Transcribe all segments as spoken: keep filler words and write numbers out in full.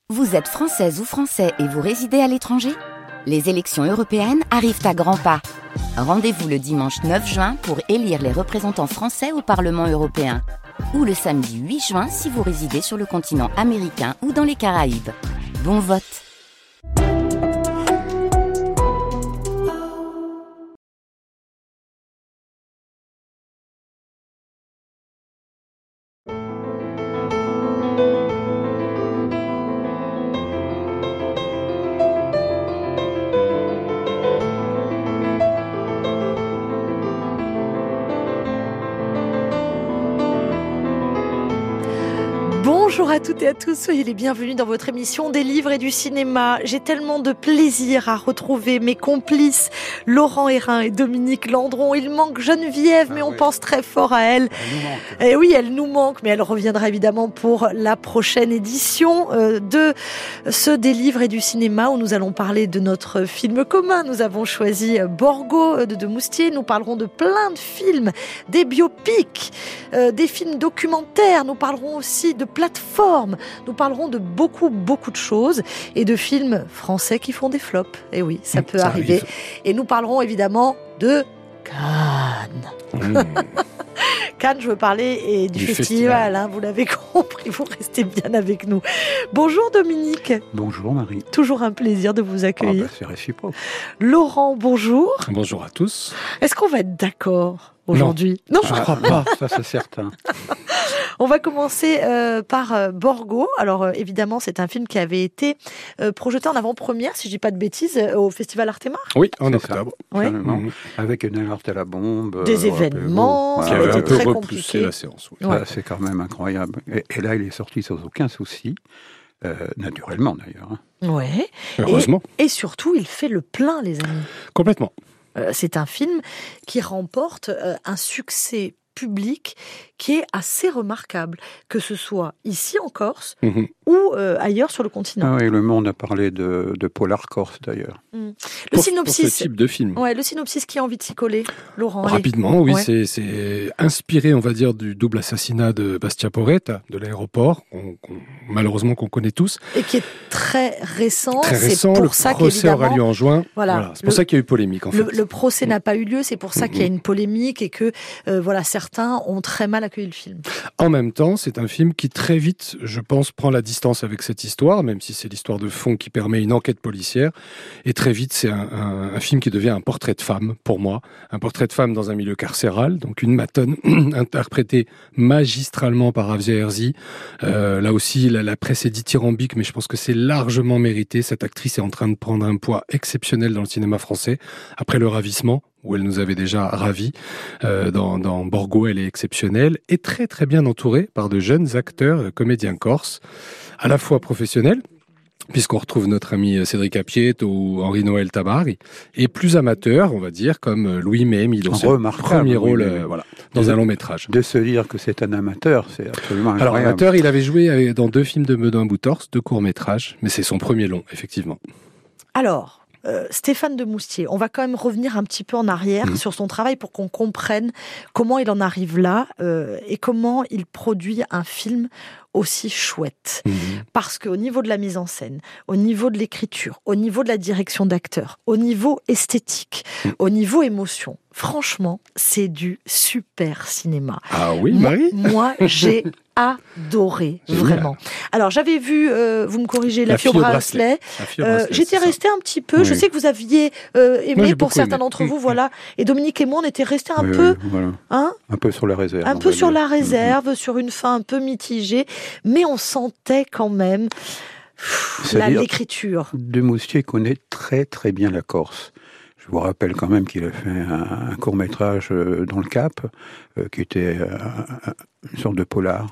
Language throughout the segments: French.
Vous êtes française ou français et vous résidez à l'étranger ? Les élections européennes arrivent à grands pas. Rendez-vous le dimanche neuf juin pour élire les représentants français au Parlement européen. Ou le samedi huit juin si vous résidez sur le continent américain ou dans les Caraïbes. Bon vote! Bonjour à toutes et à tous, soyez les bienvenus dans votre émission des livres et du cinéma. J'ai tellement de plaisir à retrouver mes complices Laurent Hérin et Dominique Landron. Il manque Geneviève, mais ah on oui. pense très fort à elle. Elle nous manque. Et oui, elle nous manque, mais elle reviendra évidemment pour la prochaine édition de ce des livres et du cinéma où nous allons parler de notre film commun. Nous avons choisi Borgo de Demoustier. Nous parlerons de plein de films, des biopics, des films documentaires. Nous parlerons aussi de plateforme. Nous parlerons de beaucoup, beaucoup de choses et de films français qui font des flops. Et oui, ça peut ça arriver. Arrive. Et nous parlerons évidemment de Cannes. Mmh. Cannes, je veux parler et du, du festival, festival. Hein, vous l'avez compris, vous restez bien avec nous. Bonjour Dominique. Bonjour Marie. Toujours un plaisir de vous accueillir. Ah bah, c'est réciproque. Laurent, bonjour. Bonjour à tous. Est-ce qu'on va être d'accord aujourd'hui? Non, non, je ne crois pas, ça c'est certain. On va commencer euh, par euh, Borgo. Alors euh, évidemment, c'est un film qui avait été euh, projeté en avant-première, si je dis pas de bêtises, euh, au Festival Artemar. Oui, en octobre. Ouais. Mmh. Avec une alerte à la bombe. Des euh, événements, qui avaient un peu repoussé compliqué. La séance. Oui. Ouais. Ah, c'est quand même incroyable. Et, et là, il est sorti sans aucun souci. Euh, naturellement d'ailleurs. Hein. Ouais. Heureusement. Et, et surtout, il fait le plein, les amis. Complètement. Euh, c'est un film qui remporte euh, un succès public qui est assez remarquable, que ce soit ici en Corse mmh. ou euh, ailleurs sur le continent. Ah oui, Le Monde a parlé de, de Polar Corse d'ailleurs. Mmh. Le pour, synopsis, pour ce type de film. Ouais, le synopsis qui a envie de s'y coller, Laurent. Rapidement, allez. oui, ouais. c'est, c'est inspiré, on va dire, du double assassinat de Bastia Porretta, de l'aéroport, qu'on, qu'on, malheureusement qu'on connaît tous. Et qui est très récent. Très récent, c'est pour le ça procès aura lieu en juin. Voilà, voilà. C'est pour le, ça qu'il y a eu polémique en le, fait. Le procès mmh. n'a pas eu lieu, c'est pour ça mmh. qu'il y a une polémique et que euh, voilà, certains ont très mal accueilli le film. En même temps, c'est un film qui très vite, je pense, prend la distance avec cette histoire, même si c'est l'histoire de fond qui permet une enquête policière. Et très vite, c'est un, un, un film qui devient un portrait de femme, pour moi. Un portrait de femme dans un milieu carcéral, donc une matonne interprétée magistralement par Avzia Herzi. Euh, là aussi, la, la presse est dithyrambique, mais je pense que c'est largement mérité. Cette actrice est en train de prendre un poids exceptionnel dans le cinéma français. Après Le Ravissement, où elle nous avait déjà ravis. Euh, dans, dans Borgo, elle est exceptionnelle et très très bien entourée par de jeunes acteurs, comédiens corses, à la fois professionnels, puisqu'on retrouve notre ami Cédric Apiet ou Henri-Noël Tabari, et plus amateurs, on va dire, comme Louis Mémy, dans son premier rôle oui, euh, voilà, dans de, un long métrage. De se dire que c'est un amateur, c'est absolument incroyable. Alors, amateur, il avait joué dans deux films de Meudon Boutors, deux courts-métrages, mais c'est son premier long, effectivement. Alors, Euh, Stéphane Demoustier, on va quand même revenir un petit peu en arrière mmh. sur son travail pour qu'on comprenne comment il en arrive là euh, et comment il produit un film aussi chouette. Mmh. Parce qu'au niveau de la mise en scène, au niveau de l'écriture, au niveau de la direction d'acteurs, au niveau esthétique, mmh. au niveau émotion, franchement, c'est du super cinéma. Ah oui, Marie ? Moi, moi j'ai adoré, vraiment. Alors, j'avais vu, euh, vous me corrigez, La, la fille au bracelet. bracelet. Euh, j'étais restée un petit peu, oui. je sais que vous aviez euh, aimé moi, pour certains aimé. d'entre vous, voilà. Et Dominique et moi, on était restés un oui, peu... Oui, voilà. hein, un peu sur la réserve. Un peu sur dire. la réserve, mmh. sur une fin un peu mitigée, mais on sentait quand même pff, la, l'écriture. Demoustier connaît très très bien la Corse. Je vous rappelle quand même qu'il a fait un, un court-métrage dans le Cap, euh, qui était euh, une sorte de polar.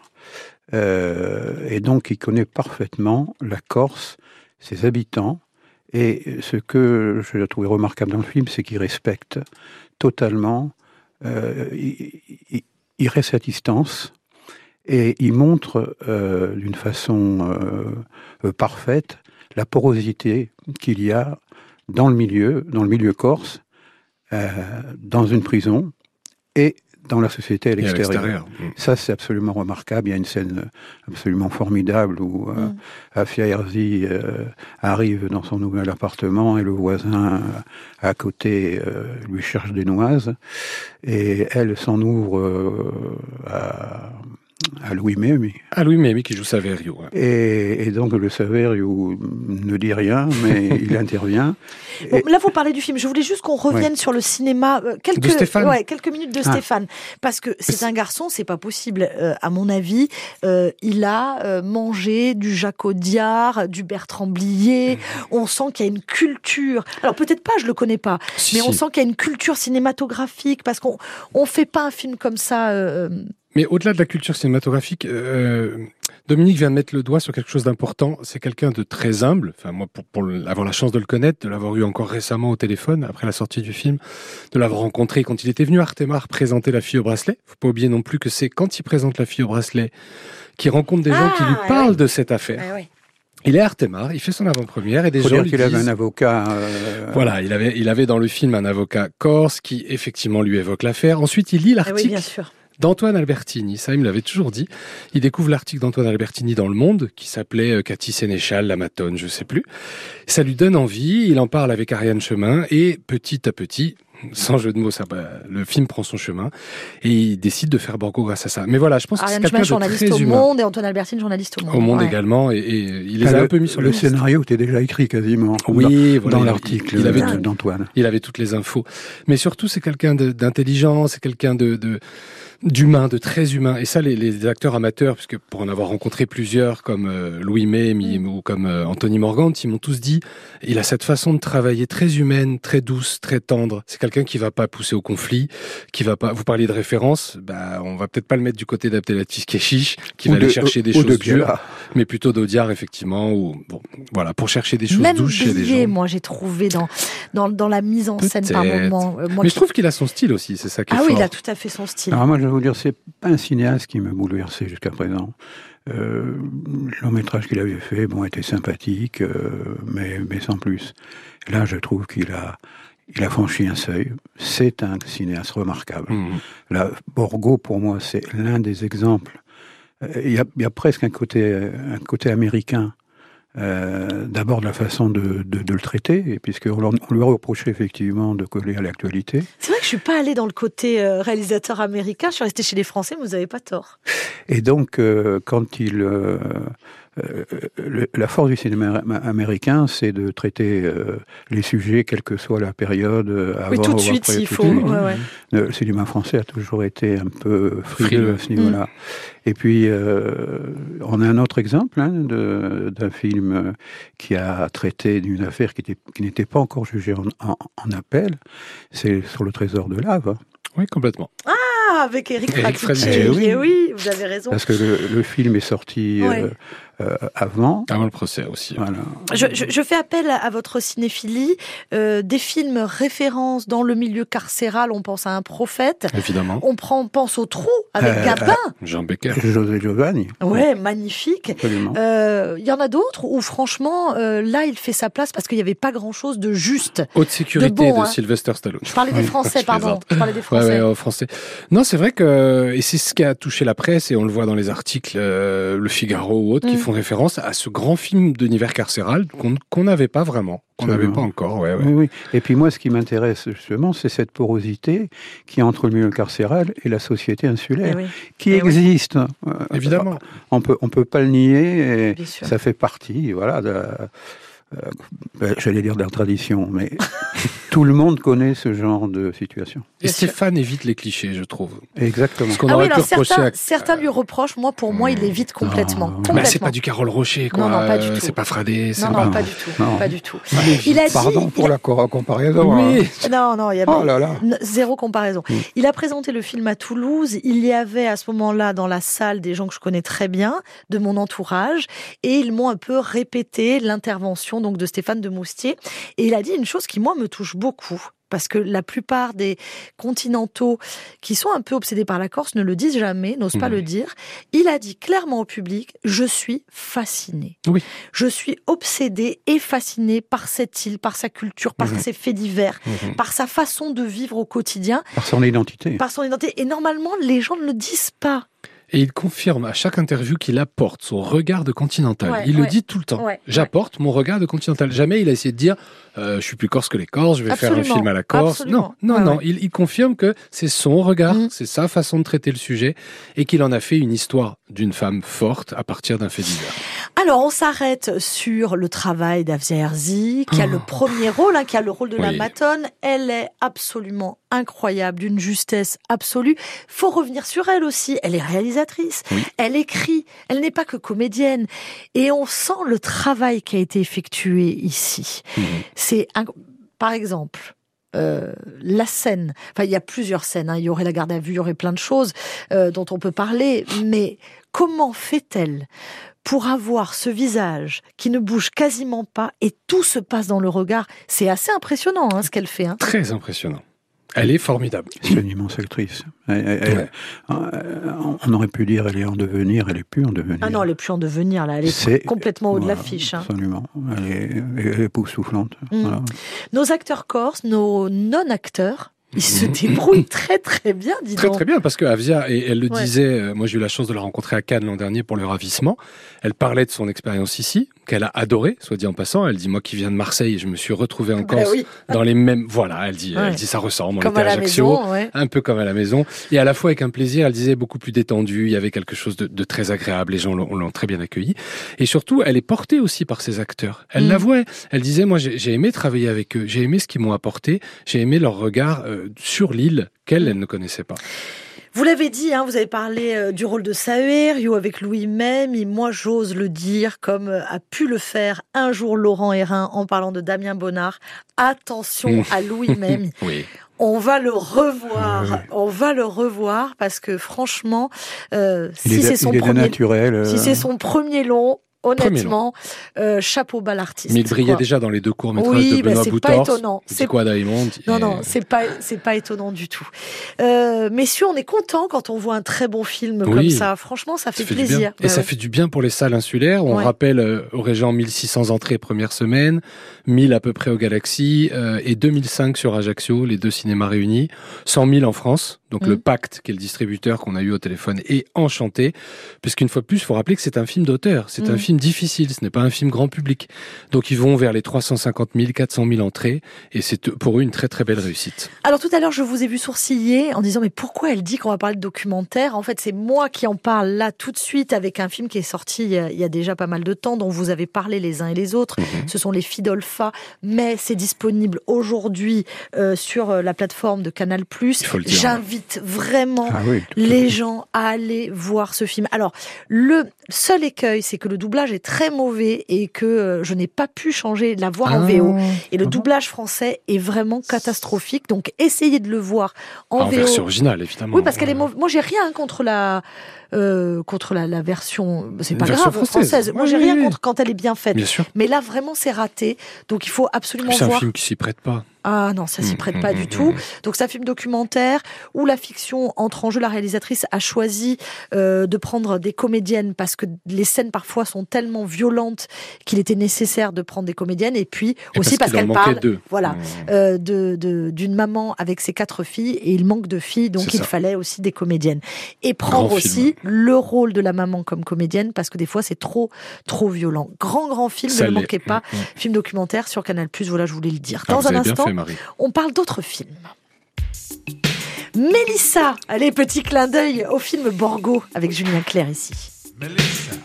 Euh, et donc, il connaît parfaitement la Corse, ses habitants. Et ce que je trouvé remarquable dans le film, c'est qu'il respecte totalement, euh, il, il, il reste à distance et il montre euh, d'une façon euh, parfaite la porosité qu'il y a dans le milieu, dans le milieu corse, euh, dans une prison et dans la société à l'extérieur. à l'extérieur. Mmh. Ça, c'est absolument remarquable. Il y a une scène absolument formidable où euh, mmh. Afia Herzi euh, arrive dans son nouvel appartement et le voisin euh, à côté euh, lui cherche des noises et elle s'en ouvre euh, à... à Louis Mémy. À Louis Mémy qui joue Saverio. Ouais. Et, et donc le Saverio ne dit rien, mais il intervient. Bon, et... Là, vous parlez du film. Je voulais juste qu'on revienne ouais. sur le cinéma. Euh, quelques, de Stéphane. Ouais, quelques minutes de ah. Stéphane. Parce que c'est, c'est un garçon, c'est pas possible. Euh, à mon avis, euh, il a euh, mangé du Jacques Audiard, du Bertrand Blier. Mmh. On sent qu'il y a une culture. Alors peut-être pas, je le connais pas. Si, mais on si. sent qu'il y a une culture cinématographique parce qu'on on fait pas un film comme ça... Euh, Mais au-delà de la culture cinématographique, euh, Dominique vient de mettre le doigt sur quelque chose d'important. C'est quelqu'un de très humble. Enfin, moi, pour, pour avoir la chance de le connaître, de l'avoir eu encore récemment au téléphone, après la sortie du film, de l'avoir rencontré quand il était venu à Artemar présenter La fille au bracelet. Faut pas oublier non plus que c'est quand il présente La fille au bracelet qu'il rencontre des ah, gens qui lui parlent oui. de cette affaire. Ah, oui. Il est à Artemar, il fait son avant-première et des Faut gens dire lui qu'il disent... avait un avocat... Euh... Voilà, il avait, il avait dans le film un avocat corse qui, effectivement, lui évoque l'affaire. Ensuite, il lit l'article... Ah oui, bien sûr. d'Antoine Albertini, ça il me l'avait toujours dit. Il découvre l'article d'Antoine Albertini dans Le Monde, qui s'appelait Cathy Sénéchal, la Matone, je sais plus. Ça lui donne envie, il en parle avec Ariane Chemin, et petit à petit, sans jeu de mots, ça, bah, le film prend son chemin, et il décide de faire Borgo grâce à ça. Mais voilà, je pense Ariane que c'est quelqu'un Chemin, de très journaliste humain. au Monde, et Antoine Albertini, journaliste au Monde. Au Monde ouais. également, et, et il les ah, a le, un peu mis sur le Le scénario était déjà écrit quasiment, oui, dans, voilà, dans il, l'article il, il avait de, tout, d'Antoine. Il avait toutes les infos. Mais surtout, c'est quelqu'un de, d'intelligent, c'est quelqu'un de... de d'humain, de très humain. Et ça, les, les acteurs amateurs, puisque pour en avoir rencontré plusieurs, comme euh, Louis May mmh. ou comme euh, Anthony Morgante, ils m'ont tous dit, il a cette façon de travailler très humaine, très douce, très tendre. C'est quelqu'un qui va pas pousser au conflit, qui va pas... Vous parliez de référence, bah, on va peut-être pas le mettre du côté d'Abdelatif Kechiche, qui ou va de, aller chercher des choses de dures, mais plutôt d'Audiard, effectivement, ou bon, voilà, pour chercher des choses Même douces chez des gens. Moi, j'ai trouvé dans, dans, dans la mise en scène par moment. Euh, moi, mais qui... je trouve qu'il a son style aussi, c'est ça qui est ah fort. Ah oui, il a tout à fait son style. Alors moi, je vais vous dire, c'est pas un cinéaste qui m'a bouleversé jusqu'à présent. Euh, le long métrage qu'il avait fait, bon, était sympathique, euh, mais, mais sans plus. Là, je trouve qu'il a, il a franchi un seuil. C'est un cinéaste remarquable. Mmh. Là, Borgo, pour moi, c'est l'un des exemples. Il y a, il y a presque un côté, un côté américain. Euh, d'abord de la façon de, de, de le traiter, puisqu'on on lui a reproché effectivement de coller à l'actualité. C'est vrai que je suis pas allée dans le côté euh, réalisateur américain, je suis restée chez les Français, mais vous n'avez pas tort. Et donc, euh, quand il... Euh, Euh, le, la force du cinéma américain, c'est de traiter euh, les sujets, quelle que soit la période, avant oui, tout de ou suite, après. s'il faut. Ouais, ouais. Le cinéma français a toujours été un peu frileux à ce niveau-là. Mmh. Et puis, euh, on a un autre exemple hein, de, d'un film qui a traité d'une affaire qui, était, qui n'était pas encore jugée en, en, en appel. C'est sur le trésor de Lave. Oui, complètement. Ah, avec Éric Fraticelli. Eh oui. oui, vous avez raison. Parce que le, le film est sorti ouais. euh, euh, avant. Avant le procès aussi. Voilà. Je, je, je fais appel à votre cinéphilie. Euh, des films références dans le milieu carcéral, on pense à Un prophète. Évidemment. On prend, pense au Trou avec euh, Gabin. Euh, Jean Becker. José Giovanni. Ouais, magnifique. Absolument. Euh, y en a d'autres où franchement, euh, là, il fait sa place parce qu'il n'y avait pas grand-chose de juste. Haute sécurité de, bon, de hein. Sylvester Stallone. Je parlais des Français, je pardon. Je parlais des Français. Ouais, ouais, euh, français. Non, c'est vrai que, et c'est ce qui a touché la presse, et on le voit dans les articles, euh, Le Figaro ou autres, mm. qui font référence à ce grand film d'univers carcéral qu'on qu'on n'avait pas vraiment, qu'on n'avait pas encore. Ouais, ouais. Oui, oui. Et puis moi, ce qui m'intéresse justement, c'est cette porosité qui est entre le milieu carcéral et la société insulaire, oui. qui et existe. Oui. Évidemment. On peut, on peut pas le nier, et ça fait partie, voilà, de, euh, ben, j'allais dire de la tradition, mais tout le monde connaît ce genre de situation. Et Stéphane évite les clichés, je trouve. Exactement. Ce qu'on ah aurait oui, pu alors reprocher certains, à... certains lui reprochent, moi pour moi il évite complètement. Non. complètement. Bah, c'est pas du Carole Rocher, quoi. Non, non, pas du tout. C'est pas Fradé. Non, pas... non, pas du tout. Non. Pas du tout. Il a dit, Pardon pour la comparaison. Oui. Hein. Non, non, il y a oh là là. zéro comparaison. Mm. Il a présenté le film à Toulouse. Il y avait à ce moment-là dans la salle des gens que je connais très bien, de mon entourage, et ils m'ont un peu répété l'intervention donc de Stéphane de Moustier. Et il a dit une chose qui moi me touche beaucoup. parce que la plupart des continentaux qui sont un peu obsédés par la Corse ne le disent jamais, n'osent mmh. pas le dire. Il a dit clairement au public, je suis fasciné. Oui. Je suis obsédé et fasciné par cette île, par sa culture, par mmh. ses faits divers, mmh. par sa façon de vivre au quotidien. Par son identité. Par son identité. Et normalement, les gens ne le disent pas. Et il confirme à chaque interview qu'il apporte son regard de continental. Ouais, il ouais. le dit tout le temps. Ouais, J'apporte ouais. mon regard de continental. Jamais il a essayé de dire euh, je suis plus corse que les Corses, je vais Absolument. faire un film à la Corse. Absolument. Non, non, ouais, non. Ouais. Il, il confirme que c'est son regard, mmh. c'est sa façon de traiter le sujet et qu'il en a fait une histoire d'une femme forte à partir d'un fait divers. Alors, on s'arrête sur le travail d'Afzia Herzi, qui a oh. le premier rôle, hein, qui a le rôle de oui. la Matonne. Elle est absolument incroyable, d'une justesse absolue. Faut revenir sur elle aussi. Elle est réalisatrice. Oui. Elle écrit. Elle n'est pas que comédienne. Et on sent le travail qui a été effectué ici. Mmh. C'est, un... par exemple, Euh, la scène, enfin il y a plusieurs scènes, hein. Il y aurait la garde à vue, il y aurait plein de choses euh, dont on peut parler, mais comment fait-elle pour avoir ce visage qui ne bouge quasiment pas et tout se passe dans le regard? C'est assez impressionnant hein, ce qu'elle fait. Hein. Très impressionnant. Elle est formidable. C'est une immense actrice. Elle, elle, ouais. elle, on aurait pu dire elle est en devenir, elle est plus en devenir. Ah non, elle est plus en devenir là, elle est c'est, complètement haut voilà, de l'affiche. Hein. Absolument, elle est, elle est époustouflante. Mmh. Voilà. Nos acteurs corses, nos non-acteurs, ils se débrouillent très très bien, dis Très donc. très bien, parce que Afzia, et elle le ouais. disait, euh, moi j'ai eu la chance de la rencontrer à Cannes l'an dernier pour le ravissement, elle parlait de son expérience ici, qu'elle a adoré, soit dit en passant. Elle dit, moi qui viens de Marseille, je me suis retrouvé en Corse bah oui. dans les mêmes... Voilà, elle dit, ouais. elle dit ça ressemble, on comme était à, à Ajaccio, maison, ouais. un peu comme à la maison, et à la fois avec un plaisir, elle disait beaucoup plus détendu, il y avait quelque chose de, de très agréable, les gens l'ont, l'ont très bien accueilli, et surtout, elle est portée aussi par ses acteurs. Elle mmh. l'avouait, elle disait, moi j'ai, j'ai aimé travailler avec eux, j'ai aimé ce qu'ils m'ont apporté, j'ai aimé leur regard euh, sur l'île qu'elle, elle ne connaissait pas. Vous l'avez dit, hein, vous avez parlé euh, du rôle de Sahuaire avec Louis même, et moi j'ose le dire comme euh, a pu le faire un jour Laurent Hérin en parlant de Damien Bonnard. Attention à Louis même. Oui. On va le revoir, oui. on va le revoir parce que franchement, euh, si, c'est son premier, naturel, euh... si c'est son premier long, honnêtement, euh, chapeau bas l'artiste. Mais il brillait quoi. Déjà dans les deux courts-métrages oui, de Benoît c'est Boutors. Pas étonnant. C'est quoi Diamond Non, et... non, c'est pas, c'est pas étonnant du tout. Euh, messieurs, on est content quand on voit un très bon film oui. comme ça. Franchement, ça fait, ça fait plaisir. Et ouais, ça ouais. fait du bien pour les salles insulaires. On ouais. rappelle euh, au Régent mille six cents entrées première semaine, mille à peu près au Galaxy euh, et deux mille cinq sur Ajaccio, les deux cinémas réunis, cent mille en France. Donc mmh. le Pacte, qui est le distributeur qu'on a eu au téléphone, est enchanté. Puisqu'une fois de plus, il faut rappeler que c'est un film d'auteur. C'est mmh. un film difficile, ce n'est pas un film grand public. Donc ils vont vers les trois cent cinquante mille, quatre cent mille entrées. Et c'est pour eux une très très belle réussite. Alors tout à l'heure, je vous ai vu sourciller en disant mais pourquoi elle dit qu'on va parler de documentaire? En fait, c'est moi qui en parle là tout de suite avec un film qui est sorti il y a, il y a déjà pas mal de temps, dont vous avez parlé les uns et les autres. Mmh. Ce sont les Fidolfa, mais c'est disponible aujourd'hui euh, sur la plateforme de Canal plus. Il faut le dire. J'invite vraiment ah oui, les gens à aller voir ce film. Alors, le seul écueil, c'est que le doublage est très mauvais et que euh, je n'ai pas pu changer la voix ah, en V O. Et le doublage français est vraiment catastrophique. Donc, essayez de le voir en ah, V O. En version originale, évidemment. Oui, parce qu'elle est mauvaise. Moi, j'ai rien contre la... Euh, contre la, la version, c'est pas grave, française. française. Moi, oui, j'ai rien oui. contre quand elle est bien faite. Bien sûr. Mais là, vraiment, c'est raté. Donc, il faut absolument c'est voir. C'est un film qui s'y prête pas. Ah non, ça s'y prête mmh, pas mmh, du mmh. tout. Donc c'est un film documentaire où la fiction entre en jeu. La réalisatrice a choisi euh, de prendre des comédiennes parce que les scènes parfois sont tellement violentes qu'il était nécessaire de prendre des comédiennes. Et puis et aussi parce, parce qu'elle parle, deux. voilà, mmh. euh, de, de d'une maman avec ses quatre filles et il manque de filles, donc c'est il ça. fallait aussi des comédiennes. Et prendre grand aussi film. le rôle de la maman comme comédienne parce que des fois c'est trop trop violent. Grand grand film, ça ne l'est. manquez pas. Mmh. Film documentaire sur Canal plus. Voilà, je voulais le dire. Dans ah, un instant, fait, on parle d'autres films. Mélissa, allez, petit clin d'œil au film Borgo avec Julien Clerc ici. Mélissa.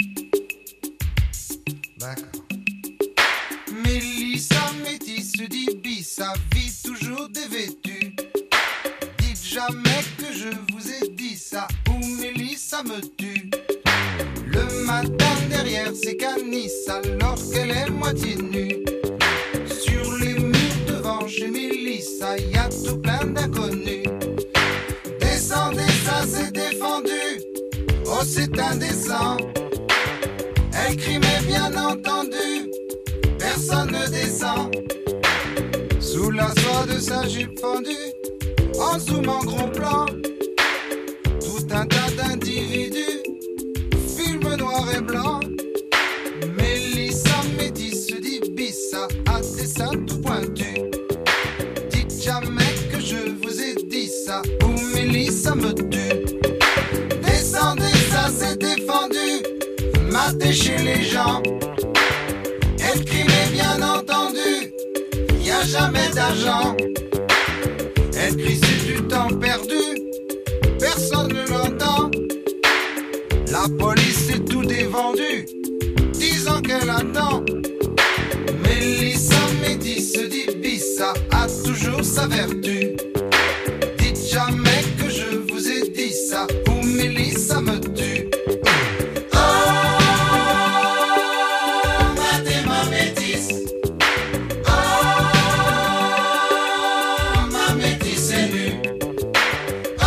D'accord. Mélissa, métisse, dit bis, sa vie toujours dévêtue. Dites jamais que je vous ai dit ça, ou Mélissa me tue. Le matin derrière ses canisses, alors qu'elle est moitié nue. Sur les murs devant chez Mélissa, y a tout plein d'inconnus. Descendez, ça c'est défendu. Oh, c'est indécent. Elle crie, mais bien entendu, personne ne descend. Sous la soie de sa jupe fendue, en zoom en gros plan, tout un tas d'individus, film noir et blanc. Mélissa métisse d'Ibissa a des seins tout pointus. Dites jamais que je vous ai dit ça, ou Mélissa me tue. Descendez, ça c'est défendu, matez chez les gens. Elle crie mais bien entendu, y a jamais d'argent. Elle crie c'est du temps perdu, personne ne l'entend. La police est tout dévendu, disant qu'elle attend. Mélissa métisse d'Ibissa a toujours sa vertu. Dites jamais que je vous ai dit ça, ou Mélissa me tue. Oh, ma t'es ma métisse. Oh, ma métisse est nue. Oh,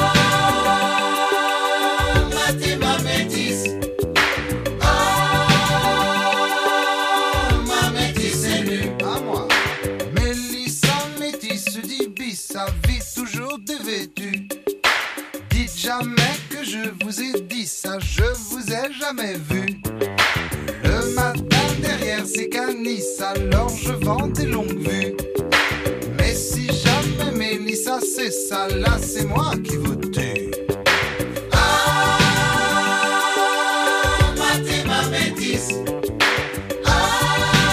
ma t'es ma métisse. Oh, ma métisse est nue. À moi. Mélissa métisse d'Ibissa vit toujours dévêtue. Dites jamais que je vous ai dit ça, je vous ai jamais vu. Le matin derrière ces canisses, alors je vends des longues vues. Mais si jamais Mélissa c'est ça, là c'est moi qui vous tue. Ah, ma t'es ma métisse. Ah,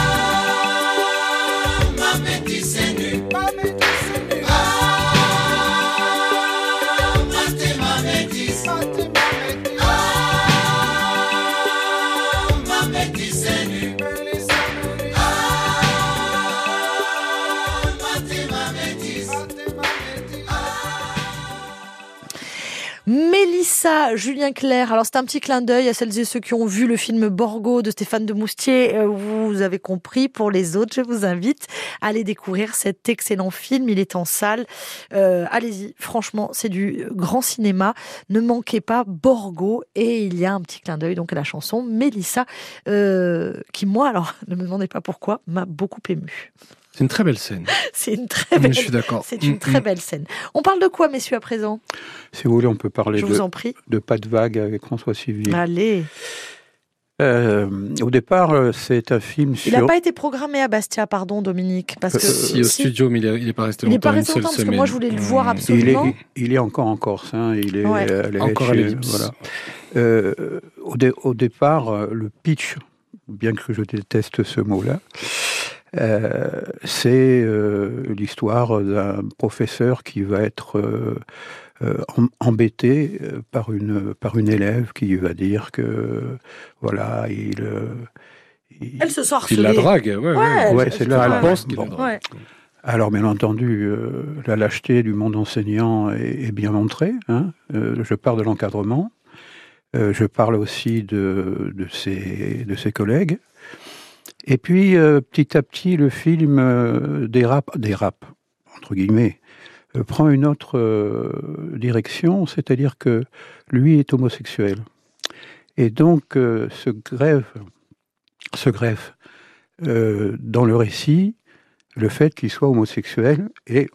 ma métisse est nue. Ma métisse est nue. Ah, ma t'es ma métisse. Ma t'es ma métisse. Ah, ma métisse est nue. Mélissa, Mélissa. Ah, ma t'es ma métisse. Ma t'es ma métisse. Ah. Mélissa, Julien Clerc. Alors c'est un petit clin d'œil à celles et ceux qui ont vu le film Borgo de Stéphane de Moustier. Euh, Vous avez compris. Pour les autres, je vous invite à aller découvrir cet excellent film. Il est en salle. Euh, allez-y, franchement, c'est du grand cinéma. Ne manquez pas Borgo. Et il y a un petit clin d'œil donc à la chanson Mélissa, euh, qui moi, alors ne me demandez pas pourquoi, m'a beaucoup émue. C'est une très belle scène. C'est une très Mais belle. je suis d'accord. C'est une Mm, très mm. belle scène. On parle de quoi, messieurs, à présent? Si vous voulez, on peut parler Je de, vous en prie. de Pas de vague avec François Civil. Allez. Euh, au départ, euh, c'est un film Il n'a sur... pas été programmé à Bastia, pardon, Dominique, parce que Si, au studio, mais il est- il n'est pas resté il n'est longtemps, pas resté une seule longtemps parce que semaine. moi je voulais le voir Mm. il, absolument. est, il est encore en Corse, hein, il est Ouais. allé Encore à chez- l'ellipse. voilà. Euh, au, dé- au départ, euh, le pitch, bien que je déteste ce mot-là, euh, c'est euh, l'histoire d'un professeur qui va être euh, euh, em- embêté euh, par une par une élève qui va dire que voilà il, euh, il- Elle se sent Il la harcelée. drague, ouais, ouais. Ouais, Ouais, elle- c'est elle- là, Elle ouais. pense qu'il Bon. la drague. Ouais. Alors, bien entendu, euh, la lâcheté du monde enseignant est, est bien montrée. Hein. Euh, je parle de l'encadrement. Euh, je parle aussi de, de, ses, de ses collègues. Et puis, euh, petit à petit, le film euh, dérape, dérape, entre guillemets, euh, prend une autre euh, direction, c'est-à-dire que lui est homosexuel. Et donc, euh, se greffe, se greffe euh, dans le récit le fait qu'il soit homosexuel, et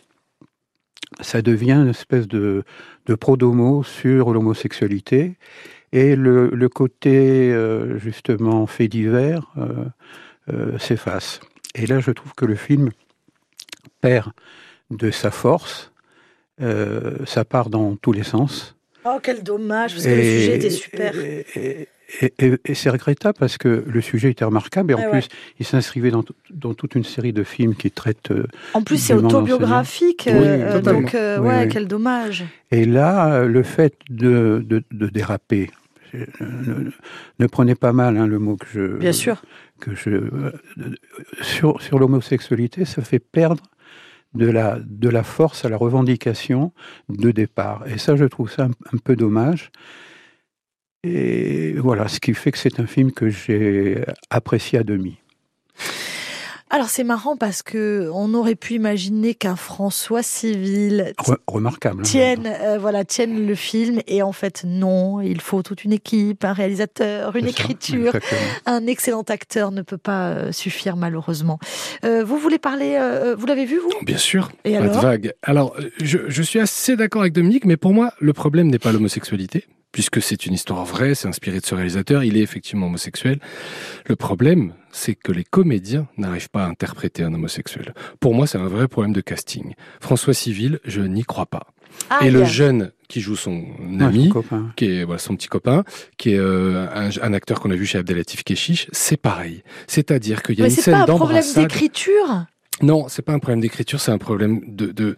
ça devient une espèce de, de prodomo sur l'homosexualité, et le, le côté, euh, justement, fait divers euh, euh, s'efface. Et là, je trouve que le film perd de sa force, euh, ça part dans tous les sens. Oh, quel dommage, parce que le sujet était super. Et, et- et- et- et c'est regrettable parce que le sujet était remarquable et en Ouais, plus, ouais. il s'inscrivait dans, tout- dans toute une série de films qui traitent. euh, En plus, c'est du monde autobiographique, enseignant. euh, Oui, euh, totalement. donc euh, Oui, ouais, oui. quel dommage. Et là, euh, le fait de, de, de déraper, euh, ne, ne prenez pas mal hein, le mot que je. Bien sûr. Que je, euh, sur sur l'homosexualité, ça fait perdre de la, de la force à la revendication de départ. Et ça, je trouve ça un, un peu dommage. Et voilà, ce qui fait que c'est un film que j'ai apprécié à demi. Alors c'est marrant parce que on aurait pu imaginer qu'un François Civil Re- remarquable. tienne, euh, voilà, tienne le film, et en fait non, il faut toute une équipe, un réalisateur, une C'est ça, écriture. exactement. Un excellent acteur ne peut pas euh, suffire malheureusement. Euh, vous voulez parler, euh, vous l'avez vu vous? Bien sûr, Et pas de alors vague. Alors, je, je suis assez d'accord avec Dominique, mais pour moi, le problème n'est pas l'homosexualité, puisque c'est une histoire vraie, c'est inspiré de ce réalisateur, il est effectivement homosexuel. Le problème, c'est que les comédiens n'arrivent pas à interpréter un homosexuel. Pour moi, c'est un vrai problème de casting. François Civil, je n'y crois pas. Ah, Et il y le a- jeune qui joue son Ouais, ami, son copain. qui est voilà, son petit copain, qui est euh, un, un acteur qu'on a vu chez Abdelatif Kechiche, c'est pareil. C'est-à-dire qu'il y a Mais une c'est scène pas un problème d'embrassade. d'écriture? Non, c'est pas un problème d'écriture, c'est un problème de... de...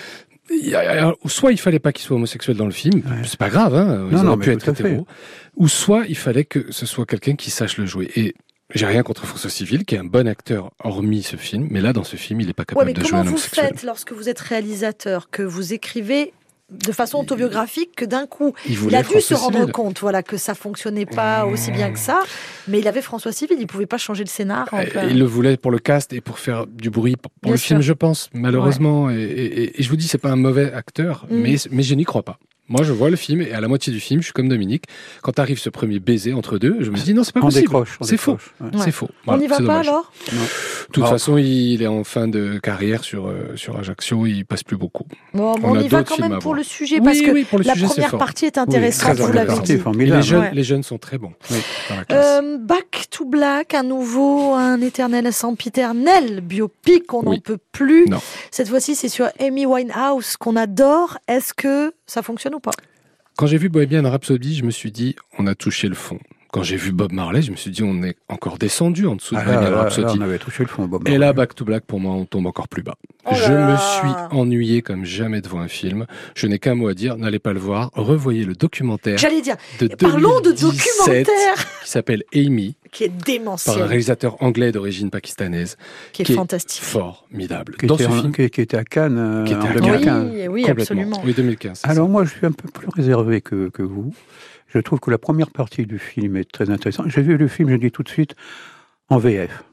Il y a- alors, soit il fallait pas qu'il soit homosexuel dans le film, Ouais. c'est pas grave, hein, ils Non, non, auraient mais pu tout être à fait. hétéros, ou soit il fallait que ce soit quelqu'un qui sache le jouer. Et j'ai rien contre François Civil, qui est un bon acteur hormis ce film, mais là, dans ce film, il est pas Ouais, capable mais de jouer comment un vous homosexuel. faites lorsque vous êtes réalisateur, que vous écrivez de façon autobiographique, que d'un coup, Il, il voulait a dû se François rendre Civil. compte, voilà, que ça fonctionnait pas aussi bien que ça, mais il avait François Civil, il pouvait pas changer le scénar. en Euh, plein- Il le voulait pour le cast et pour faire du bruit pour, pour Bien le sûr. film, je pense, malheureusement. Et, et- et je vous dis, c'est pas un mauvais acteur, Mm. mais, mais je n'y crois pas. Moi, je vois le film et à la moitié du film, je suis comme Dominique. Quand arrive ce premier baiser entre deux, je me dis non, c'est pas On possible. décroche. on C'est faux. décroche, ouais. Ouais. C'est faux. On n'y va c'est pas dommage. alors? Non. De toute Bon. façon, il est en fin de carrière sur, euh, sur Ajaccio, il passe plus beaucoup. Bon, mais On on a y va d'autres quand films même à pour voir. le sujet, parce Oui, que oui, pour le la sujet, c'est première fort. partie est Oui, intéressante, très vous l'avez intéressant. dit. C'est Et formidable. les jeunes, Ouais. les jeunes sont très bons. Oui, dans la classe. Euh, Back to Black, un nouveau, un éternel sempiternel biopic, on n'en Oui. peut plus. Non. Cette fois-ci, c'est sur Amy Winehouse qu'on adore. Est-ce que ça fonctionne ou pas? Quand j'ai vu Bohemian Rhapsody, je me suis dit, on a touché le fond. Quand j'ai vu Bob Marley, je me suis dit, on est encore descendu en dessous de Ah, là, Bohemian là, là, Rhapsody. on avait touché le fond. Bob Et là, Marley. Back to Black, pour moi, on tombe encore plus bas. Oh là je là. me suis ennuyé comme jamais devant un film. Je n'ai qu'un mot à dire, n'allez pas le voir. Revoyez le documentaire J'allais dire, de parlons de deux mille dix-sept documentaire qui s'appelle Amy, qui est par un démentiel, réalisateur anglais d'origine pakistanaise, qui est qui est fantastique. formidable. qui, Dans était ce en- film, qui- qui était à Cannes euh, Qui était en à deux mille quinze. Oui, oui, complètement. absolument. Oui, deux mille quinze. c'est Alors ça. moi, je suis un peu plus réservé que, que vous. Je trouve que la première partie du film est très intéressante. J'ai vu le film, je dis tout de suite, en V F,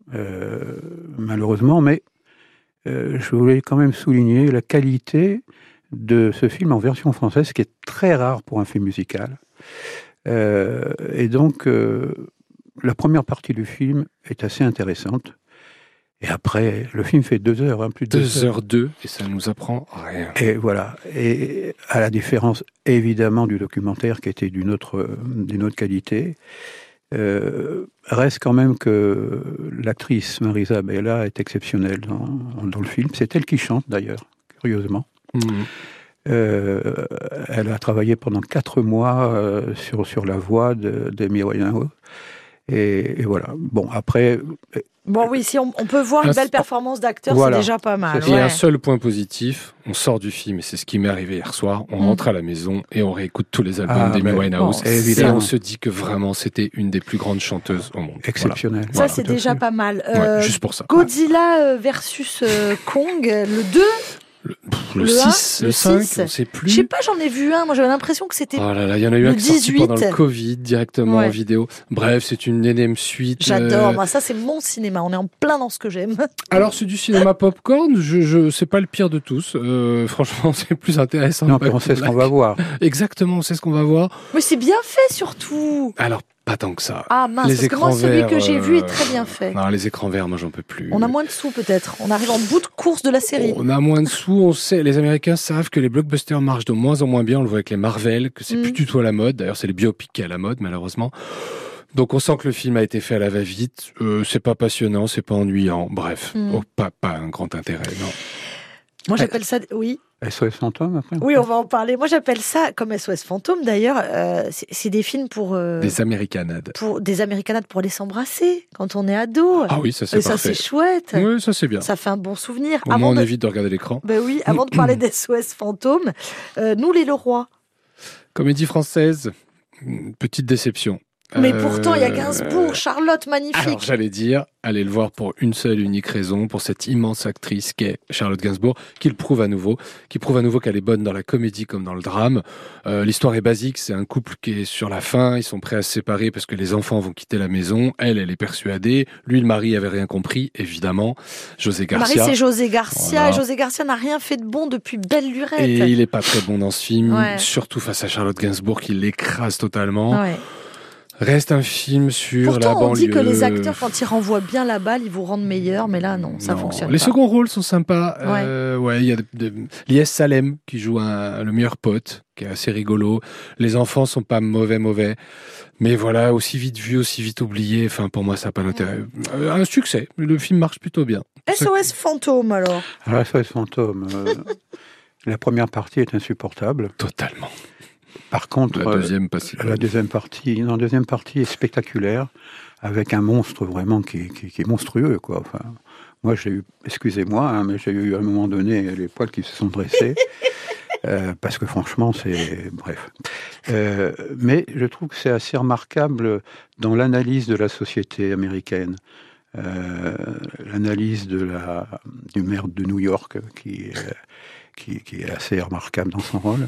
euh, malheureusement, mais euh, je voulais quand même souligner la qualité de ce film en version française, ce qui est très rare pour un film musical. Euh, et donc, euh, la première partie du film est assez intéressante. Et après, le film fait deux heures, hein, plus de deux heures deux, et ça nous apprend rien. Et voilà. Et à la différence, évidemment, du documentaire qui était d'une autre, d'une autre qualité, euh, reste quand même que l'actrice Marisa Bella est exceptionnelle dans, dans le film. C'est elle qui chante, d'ailleurs, curieusement. Mhm. Euh, elle a travaillé pendant quatre mois euh, sur, sur la voix de, d'Amy Winehouse. Et, et voilà. Bon, après... Bon, oui, si on, on peut voir une Un- belle performance d'acteur, Voilà. c'est déjà pas mal. Il y a ouais. un seul point positif, on sort du film, et c'est ce qui m'est arrivé hier soir, on Mm. rentre à la maison et on réécoute tous les albums Ah, d'Amy ben, Winehouse, bon, et évidemment. on se dit que vraiment c'était une des plus grandes chanteuses au monde. Exceptionnelle. Ça, Voilà. c'est Tout à déjà fait. pas mal. Voilà. Euh, Ouais, juste pour ça. Godzilla euh, versus euh, Kong, le deux. Le, pff, le le un, six, le le cinq, six. on sait plus. Je sais pas, j'en ai vu un. Moi, j'avais l'impression que c'était. Oh là là, il y en a eu le un qui est sorti dix-huit. pendant le Covid, directement Ouais. en vidéo. Bref, c'est une énième suite. J'adore. euh, Moi, ça, c'est mon cinéma. On est en plein dans ce que j'aime. Alors, c'est du cinéma popcorn, je, je, c'est pas le pire de tous. Euh, franchement, c'est plus intéressant. Non, que mais on sait ce qu'on va voir. Exactement, on sait ce qu'on va voir. Mais c'est bien fait, surtout. Alors, pas tant que ça. Ah mince, Les parce que moi, écrans celui que verts, j'ai vu est euh, très bien fait. Non, les écrans verts, moi, j'en peux plus. On a moins de sous, peut-être. On arrive en bout de course de la série. On a moins de sous, on sait, les Américains savent que les blockbusters marchent de moins en moins bien, on le voit avec les Marvel, que c'est Mm. plus du tout à la mode, d'ailleurs c'est les biopics qui est à la mode malheureusement. Donc on sent que le film a été fait à la va-vite, euh, c'est pas passionnant, c'est pas ennuyant, bref, Mm. oh, pas, pas un grand intérêt, non. Moi, j'appelle ça. Oui. S O S Fantôme, après Oui, on va en parler. Moi, j'appelle ça, comme S O S Fantôme d'ailleurs, euh, c'est c'est des films pour, euh, Des américanades. pour des américanades pour aller s'embrasser quand on est ado. Ah oui, ça c'est Et ça, parfait. c'est chouette. Oui, ça c'est bien. Ça fait un bon souvenir. Au moins Avant on de... évite de regarder l'écran. Ben oui, avant de parler d'S O S Fantôme, euh, nous les Leroy. Comédie française, une petite déception. Mais Euh, pourtant, il y a Gainsbourg, Charlotte, magnifique. Alors, j'allais dire, allez le voir pour une seule et unique raison, pour cette immense actrice qu'est Charlotte Gainsbourg, qui le prouve à nouveau, qui prouve à nouveau qu'elle est bonne dans la comédie comme dans le drame. Euh, l'histoire est basique, c'est un couple qui est sur la fin, ils sont prêts à se séparer parce que les enfants vont quitter la maison. Elle, elle est persuadée. Lui, le mari, avait rien compris, évidemment. José Garcia. Marie, c'est José Garcia. Voilà. Et José Garcia n'a rien fait de bon depuis Belle Lurette. Et il est pas très bon dans ce film, Ouais. surtout face à Charlotte Gainsbourg qui l'écrase totalement. Ouais. Reste un film sur Pourtant, la on banlieue. dit que les acteurs, quand ils renvoient bien la balle, ils vous rendent meilleur, mais là, non, ça Non. fonctionne Les pas. seconds rôles sont sympas. Ouais, euh, ouais, il y a de, de, Lies Salem qui joue un, le meilleur pote, qui est assez rigolo. Les enfants sont pas mauvais, mauvais. Mais voilà, aussi vite vu, aussi vite oublié. Enfin, pour moi, ça n'a pas d'intérêt. Euh, un succès. Le film marche plutôt bien. S O S Fantôme, alors. Alors, S O S Fantôme, euh, la première partie est insupportable. Totalement. Par contre, La deuxième, pas si la deuxième partie, non, la deuxième partie est spectaculaire, avec un monstre vraiment qui, qui, qui est monstrueux, quoi. Enfin, moi, j'ai eu, excusez-moi, hein, mais j'ai eu à un moment donné les poils qui se sont dressés, euh, parce que franchement, c'est bref. Euh, mais je trouve que c'est assez remarquable dans l'analyse de la société américaine. Euh, l'analyse de la, du maire de New York, qui, euh, qui, qui est assez remarquable dans son rôle.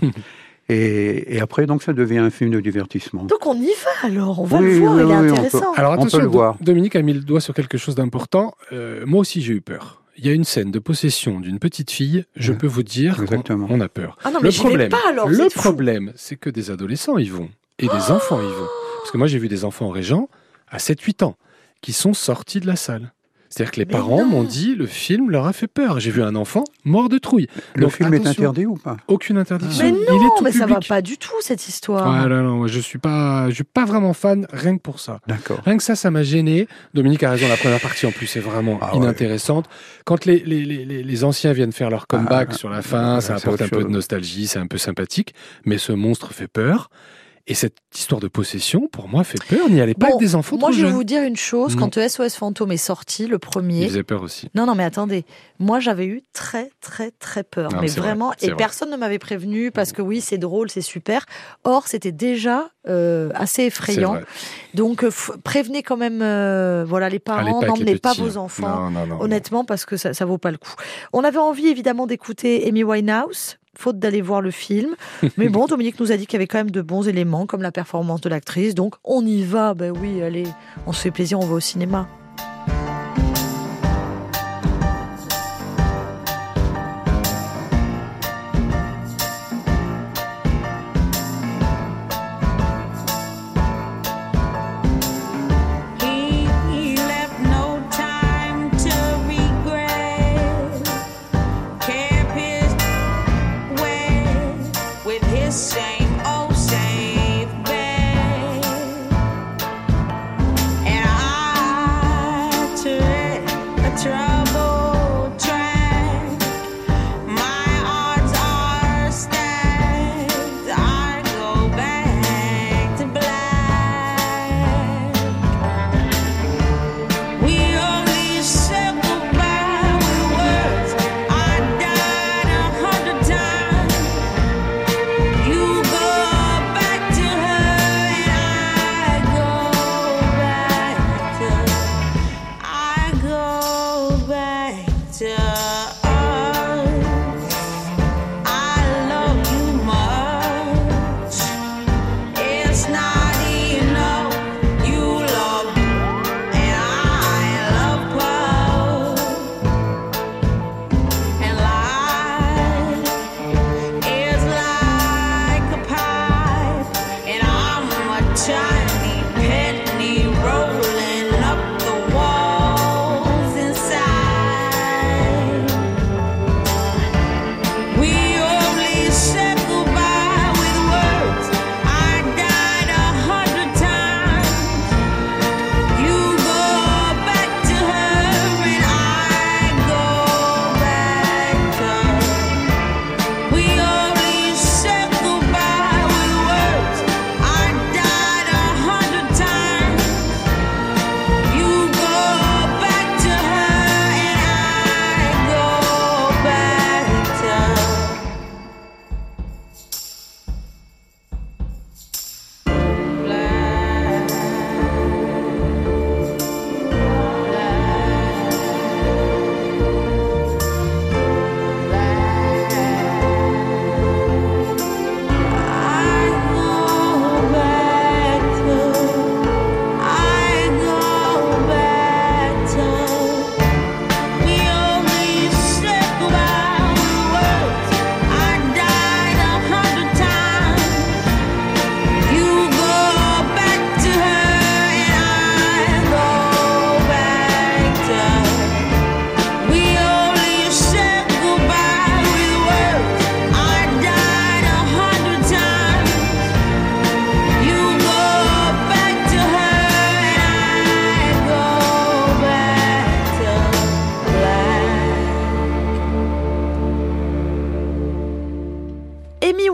Et, et après, donc, ça devient un film de divertissement. Donc on y va alors, on va Oui, le voir, oui, il est oui, on intéressant. peut- Alors On attention, peut le Do- voir. Dominique a mis le doigt sur quelque chose d'important. Euh, moi aussi, j'ai eu peur. Il y a une scène de possession d'une petite fille. Je Ouais. peux vous dire qu'on Exactement. on a peur. Ah non, mais le j'y vais problème, pas alors, vous le êtes fous. problème, c'est que des adolescents y vont et des enfants y vont. Parce que moi, j'ai vu des enfants en régent à sept huit ans qui sont sortis de la salle. C'est-à-dire que les Mais parents non. m'ont dit le film leur a fait peur. J'ai vu un enfant mort de trouille. Le Donc, film est attention, interdit ou pas? Aucune interdiction. Mais Il est non, tout mais ça va public. pas du tout cette histoire. Ah là, non, je suis pas, je suis pas vraiment fan, rien que pour ça. D'accord. Rien que ça, ça m'a gêné. Dominique a raison, la première partie en plus est vraiment Ah ouais. inintéressante. Quand les, les, les, les anciens viennent faire leur comeback Ah, sur la fin, ouais, ça c'est apporte autre un peu de chose. nostalgie, c'est un peu sympathique, mais ce monstre fait peur. Et cette histoire de possession, pour moi, fait peur. N'y allez pas Bon, avec des enfants moi trop je vais jeunes. vous dire une chose, Mm. quand S O S Fantôme est sorti, le Il premier... faisait peur aussi. Non, non, mais attendez. Moi, j'avais eu très, très, très peur. Non, mais c'est vrai, vraiment, c'est et vrai. personne ne m'avait prévenu parce que oui, c'est drôle, c'est super. Or, c'était déjà euh, assez C'est effrayant. vrai. Donc, euh, f- prévenez quand même euh, voilà, les Allez parents, pas avec n'emmenez les pas petits, vos hein. enfants, Non, non, non, non. honnêtement, parce que ça, ça vaut pas le coup. On avait envie, évidemment, d'écouter Amy Winehouse, faute d'aller voir le film. Mais bon, Dominique nous a dit qu'il y avait quand même de bons éléments, comme la performance de l'actrice. Donc, on y va. Ben oui, allez, on se fait plaisir, on va au cinéma. He left no time to regret. Kept his way with his same old safe bet. And I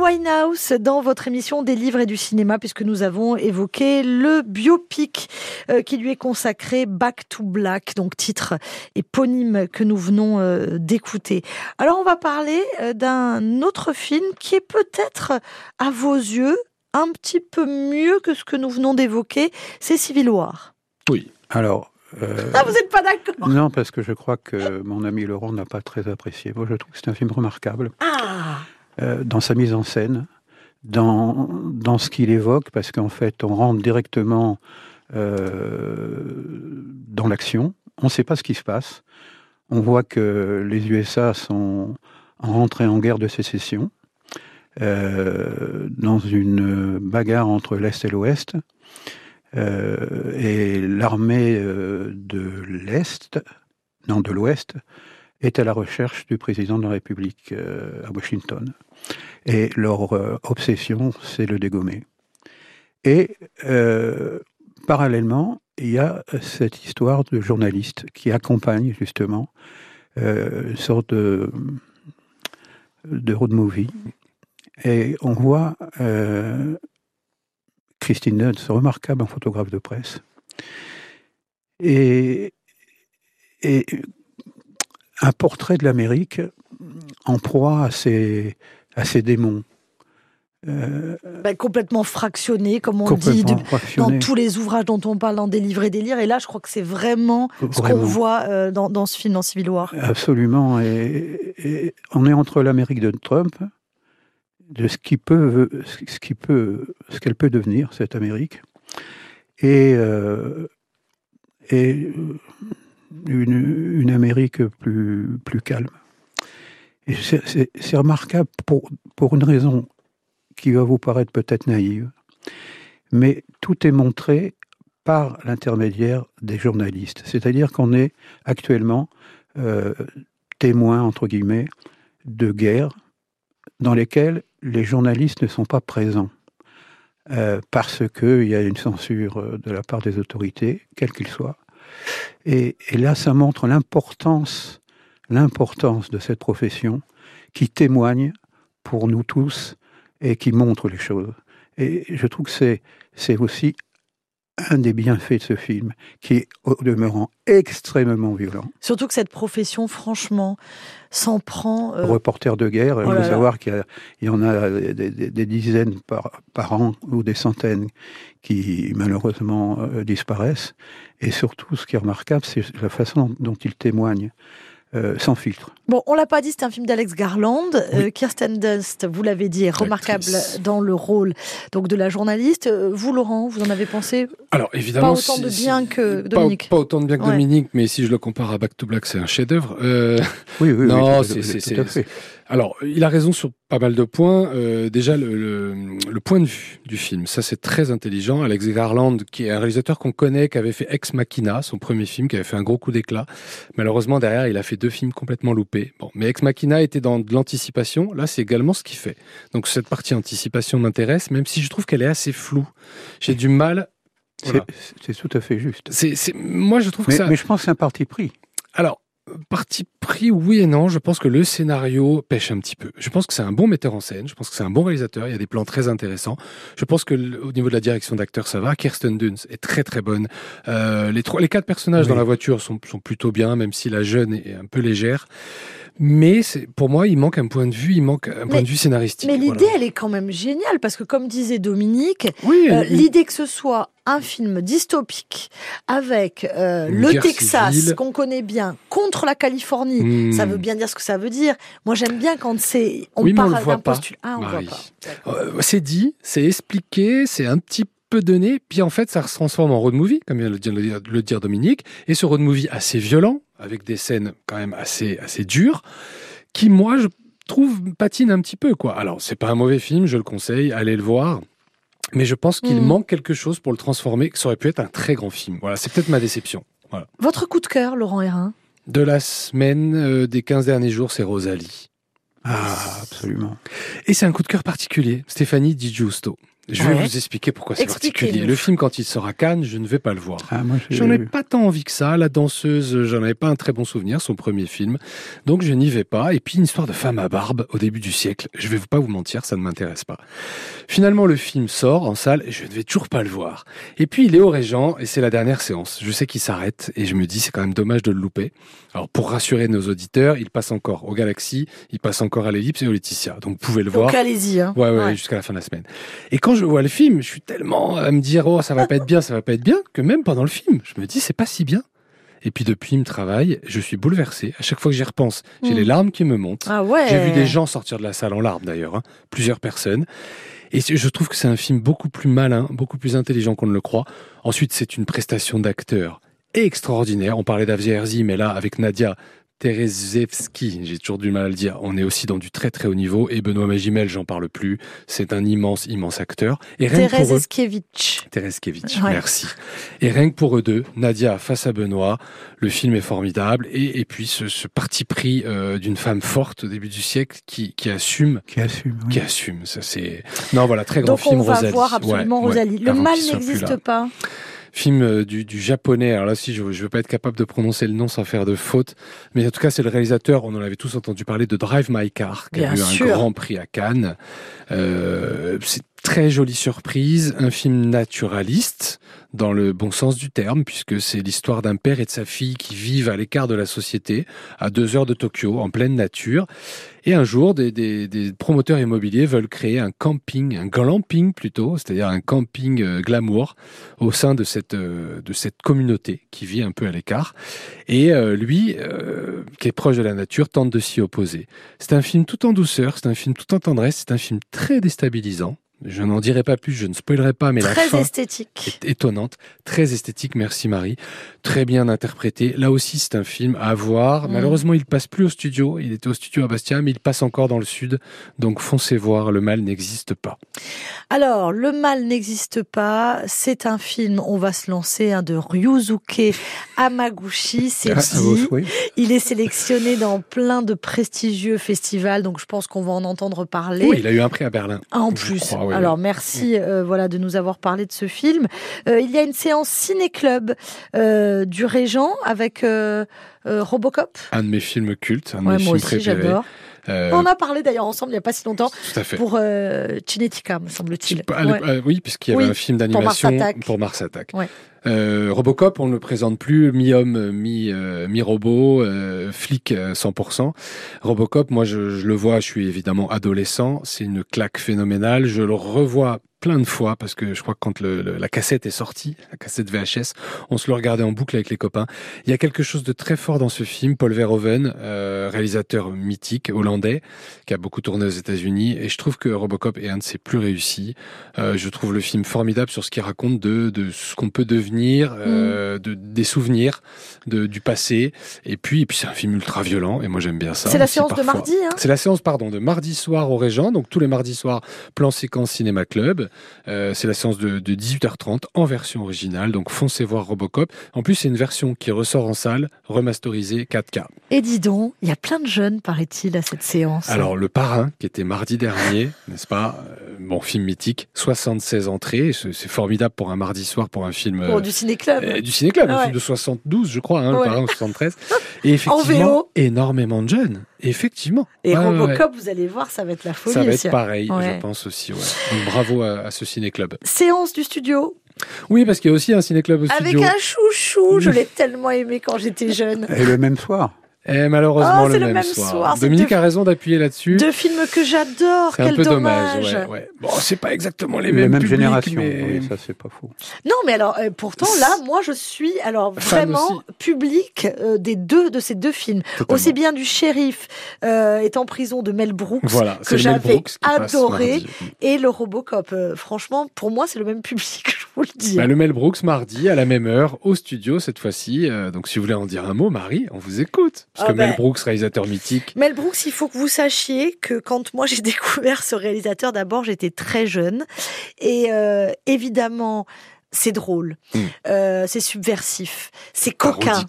Winehouse dans votre émission des livres et du cinéma, puisque nous avons évoqué le biopic euh, qui lui est consacré, Back to Black, donc titre éponyme que nous venons euh, d'écouter. Alors on va parler euh, d'un autre film qui est peut-être à vos yeux un petit peu mieux que ce que nous venons d'évoquer, c'est Civil War. Oui, alors... Euh, ah, vous n'êtes pas d'accord? Non, parce que je crois que mon ami Laurent n'a pas très apprécié. Moi, je trouve que c'est un film remarquable. Ah euh, dans sa mise en scène, dans, dans ce qu'il évoque, parce qu'en fait, on rentre directement euh, dans l'action. On ne sait pas ce qui se passe. On voit que les U S A sont rentrés en guerre de sécession, euh, dans une bagarre entre l'Est et l'Ouest. Euh, et l'armée euh, de l'Est, non de l'Ouest, est à la recherche du président de la République euh, à Washington. Et leur euh, obsession, c'est le dégommer. Et euh, parallèlement, il y a cette histoire de journaliste qui accompagne justement euh, une sorte de, de road movie. Et on voit... Euh, Christine Dunst, remarquable en photographe de presse, et, et un portrait de l'Amérique en proie à ses, à ses démons. Euh, ben, complètement fractionné, comme on dit, de, dans tous les ouvrages dont on parle dans des livres et des livres. Et là, je crois que c'est vraiment, vraiment. ce qu'on voit euh, dans, dans ce film, dans Civil War. Absolument. Et, et on est entre l'Amérique de Trump, de ce qui peut, ce qui peut, ce qu'elle peut devenir, cette Amérique, et, euh, et une, une Amérique plus, plus calme. Et c'est, c'est, c'est remarquable pour, pour une raison qui va vous paraître peut-être naïve, mais tout est montré par l'intermédiaire des journalistes. C'est-à-dire qu'on est actuellement euh, témoin, entre guillemets, de guerres dans lesquelles les journalistes ne sont pas présents euh, parce qu'il y a une censure de la part des autorités, quelles qu'elles soient. Et, et là, ça montre l'importance, l'importance de cette profession qui témoigne pour nous tous et qui montre les choses. Et je trouve que c'est, c'est aussi un des bienfaits de ce film, qui est au demeurant extrêmement violent. Surtout que cette profession, franchement, s'en prend... Euh... Reporter de guerre, il oh faut là savoir là. qu'il y, a, il y en a des, des, des dizaines par, par an, ou des centaines, qui malheureusement euh, disparaissent. Et surtout, ce qui est remarquable, c'est la façon dont, dont ils témoignent. Euh, sans filtre. Bon, on l'a pas dit, c'est un film d'Alex Garland. Oui. Euh, Kirsten Dunst, vous l'avez dit, est remarquable Actrice. dans le rôle donc de la journaliste. Euh, vous, Laurent, vous en avez pensé? Alors évidemment, pas autant si, de si, bien que pas, Dominique. Pas autant de bien que Ouais. Dominique, mais si je le compare à Back to Black, c'est un chef-d'œuvre. Euh, Oui, oui, non, oui, c'est, tout, c'est, tout à c'est, fait. Alors, il a raison sur pas mal de points. Euh, déjà, le, le, le point de vue du film, ça c'est très intelligent. Alex Garland, qui est un réalisateur qu'on connaît, qui avait fait Ex Machina, son premier film, qui avait fait un gros coup d'éclat. Malheureusement, derrière, il a fait deux films complètement loupés. Bon, mais Ex Machina était dans de l'anticipation. Là, c'est également ce qu'il fait. Donc, cette partie anticipation m'intéresse, même si je trouve qu'elle est assez floue. J'ai du mal... Voilà. C'est, c'est tout à fait juste. C'est, c'est... Moi, je trouve mais, que ça... mais je pense que c'est un parti pris. Alors, parti pris, oui et non. Je pense que le scénario pêche un petit peu. Je pense que c'est un bon metteur en scène. Je pense que c'est un bon réalisateur. Il y a des plans très intéressants. Je pense que le, au niveau de la direction d'acteur, ça va. Kirsten Dunst est très très bonne. Euh, les trois, les quatre personnages Oui. dans la voiture sont, sont plutôt bien, même si la jeune est un peu légère. Mais c'est, pour moi, il manque un point de vue, il manque un Mais- point de vue scénaristique. Mais l'idée, Voilà. elle est quand même géniale, parce que comme disait Dominique, Oui, euh, il- l'idée que ce soit un film dystopique avec euh, Une le guerre Texas, civile. qu'on connaît bien, contre la Californie, Hmm. ça veut bien dire ce que ça veut dire. Moi, j'aime bien quand c'est on Oui, mais on part le voit d'un pas, postulat. Ah, on le Marie. voit pas. D'accord. Euh, c'est dit, c'est expliqué, c'est un petit peu donné, puis en fait, ça se transforme en road movie, comme vient de le dire, le dire- le dire Dominique, et ce road movie assez violent, avec des scènes quand même assez, assez dures, qui, moi, je trouve, patine un petit peu, quoi. Alors, c'est pas un mauvais film, je le conseille, allez le voir, mais je pense qu'il Mm. manque quelque chose pour le transformer, que ça aurait pu être un très grand film. Voilà, c'est peut-être ma déception. Voilà. Votre coup de cœur, Laurent Hérin? De la semaine, euh, des quinze derniers jours, c'est Rosalie. Ah, absolument. Et c'est un coup de cœur particulier, Stéphanie Di Giusto. Je vais Ouais. vous expliquer pourquoi c'est Expliquez-nous. particulier. Le film, quand il sort à Cannes, je ne vais pas le voir. Ah, moi, j'ai- J'en ai pas tant envie que ça. La danseuse, j'en avais pas un très bon souvenir, son premier film. Donc je n'y vais pas. Et puis une histoire de femme à barbe au début du siècle. Je vais pas vous mentir, ça ne m'intéresse pas. Finalement, le film sort en salle et je ne vais toujours pas le voir. Et puis il est au Régent et c'est la dernière séance. Je sais qu'il s'arrête et je me dis c'est quand même dommage de le louper. Alors pour rassurer nos auditeurs, il passe encore au Galaxy, il passe encore à l'Ellipse et au Laetitia. Donc vous pouvez le voir. Donc allez-y. Hein. Ouais, ouais, Ouais. jusqu'à la fin de la semaine. Et quand je vois le film, je suis tellement à me dire, oh, ça va pas être bien, ça va pas être bien, que même pendant le film, je me dis, c'est pas si bien. Et puis depuis, il me travaille, je suis bouleversé. À chaque fois que j'y repense, j'ai Mm. les larmes qui me montent. Ah ouais. J'ai vu des gens sortir de la salle en larmes d'ailleurs, hein, plusieurs personnes. Et c'est- je trouve que c'est un film beaucoup plus malin, beaucoup plus intelligent qu'on ne le croit. Ensuite, c'est une prestation d'acteur extraordinaire. On parlait d'Avzia Herzi, mais là, avec Nadia Terezevski, j'ai toujours du mal à le dire, on est aussi dans du très très haut niveau. Et Benoît Magimel, j'en parle plus. C'est un immense, immense acteur. Et rien que Thérèse pour eux, Eskiewicz. Tereskevich, Ouais. merci. Et rien que pour eux deux, Nadia face à Benoît, le film est formidable. Et, et puis ce, ce parti pris euh, d'une femme forte au début du siècle qui, qui assume, Qui assume. oui. qui assume. Ça c'est non voilà très grand Donc film on va Rosalie. voir absolument Ouais, ouais, Rosalie. Le avant mal qu'il soit plus n'existe là. pas. Film euh, du, du japonais. Alors là, si je ne veux pas être capable de prononcer le nom sans faire de faute, mais en tout cas, c'est le réalisateur. On en avait tous entendu parler de Drive My Car, qui Bien a eu sûr. un grand prix à Cannes. Euh, c'est très jolie surprise, un film naturaliste dans le bon sens du terme, puisque c'est l'histoire d'un père et de sa fille qui vivent à l'écart de la société, à deux heures de Tokyo, en pleine nature. Et un jour, des, des, des promoteurs immobiliers veulent créer un camping, un glamping plutôt, c'est-à-dire un camping euh, glamour au sein de cette, euh, de cette communauté qui vit un peu à l'écart. Et euh, lui, euh, qui est proche de la nature, tente de s'y opposer. C'est un film tout en douceur, c'est un film tout en tendresse, c'est un film très déstabilisant. Je n'en dirai pas plus, je ne spoilerai pas, mais la Très fin esthétique. est étonnante, très esthétique, merci Marie, très bien interprété. Là aussi, c'est un film à voir. Mm. Malheureusement, il passe plus au studio. Il était au studio à Bastia, mais il passe encore dans le sud. Donc, foncez voir, Le mal n'existe pas. Alors, Le mal n'existe pas. C'est un film, on va se lancer, hein, de Ryusuke Hamaguchi. C'est Ah, à vos dit. souhaits. Il est sélectionné dans plein de prestigieux festivals, donc je pense qu'on va en entendre parler. Oui, il a eu un prix à Berlin. Ah, en je plus. crois, oui, Alors oui. merci euh, voilà de nous avoir parlé de ce film. Euh, il y a une séance ciné-club euh, du Régent avec euh, euh, Robocop. Un de mes films cultes, un de Ouais, mes moi films aussi préférés. j'adore. Euh, On en a parlé d'ailleurs ensemble il n'y a pas si longtemps Tout à fait. pour euh, Cinetica, me semble-t-il. Ah, Ouais. euh, oui, puisqu'il y avait Oui, un film pour Mars d'animation Attack. pour Mars Attack. Ouais. Euh, Robocop, on ne le présente plus, mi-homme, mi, euh, mi-robot, euh, flic euh, cent pour cent. Robocop, moi je, je le vois, je suis évidemment adolescent, c'est une claque phénoménale, je le revois plein de fois parce que je crois que quand le, le- la cassette est sortie, la cassette V H S, on se le regardait en boucle avec les copains. Il y a quelque chose de très fort dans ce film. Paul Verhoeven, euh, réalisateur mythique hollandais, qui a beaucoup tourné aux États-Unis, et je trouve que Robocop est un de ses plus réussis. Euh, je trouve le film formidable sur ce qu'il raconte de, de ce qu'on peut devenir, euh, de, des souvenirs de, du passé. Et puis, et puis c'est un film ultra violent, et moi j'aime bien ça. C'est la aussi, séance de parfois. mardi, hein. C'est la séance, pardon, de mardi soir au Régent, donc tous les mardis soirs, plan séquence Cinéma Club. Euh, c'est la séance de, de dix-huit heures trente en version originale, donc foncez voir Robocop. En plus, c'est une version qui ressort en salle, remasterisée quatre K. Et dis donc, il y a plein de jeunes, paraît-il, à cette séance. Alors, Le Parrain, qui était mardi dernier, n'est-ce pas? Euh, Bon, film mythique, soixante-seize entrées, c'est c'est formidable pour un mardi soir, pour un film... Pour euh, du ciné-club. euh, du ciné-club, un Ouais. film de soixante-douze, je crois, hein, Ouais. Le Parrain, soixante-treize. Et effectivement, V O. énormément de jeunes. Effectivement. Et Ouais, ouais, ouais. Robocop, vous allez voir, ça va être la folie. Ça va aussi. être pareil, Ouais. je pense aussi. Ouais. Donc, bravo à, à ce ciné-club. Séance du studio Oui, parce qu'il y a aussi un ciné-club au avec studio. un chouchou. Je l'ai tellement aimé quand j'étais jeune. Et le même soir. Et malheureusement, Oh, le, c'est même le même soir. soir, c'est Dominique deux- a raison d'appuyer là-dessus. Deux films que j'adore. C'est un Quel peu dommage. dommage. Ouais, ouais. Bon, c'est pas exactement les Les mêmes mêmes publics, générations. mais- Oui, ça c'est pas faux. Non, mais alors euh, pourtant là, moi je suis alors Fan vraiment aussi. public euh, des deux de ces deux films, Totalement. aussi bien du shérif euh, est en prison de Mel Brooks Voilà, c'est que le Mel j'avais Brooks qui passe adoré mardi. et le Robocop. Euh, franchement, pour moi c'est le même public, je vous le dis. Bah, le Mel Brooks mardi à la même heure au studio cette fois-ci. Euh, donc si vous voulez en dire un mot, Marie, on vous écoute. Parce Ah que ben. Mel Brooks, réalisateur mythique. Mel Brooks, il faut que vous sachiez que quand moi j'ai découvert ce réalisateur, d'abord j'étais très jeune et euh, évidemment c'est drôle, Mm. euh, c'est subversif, c'est coquin. Parodique.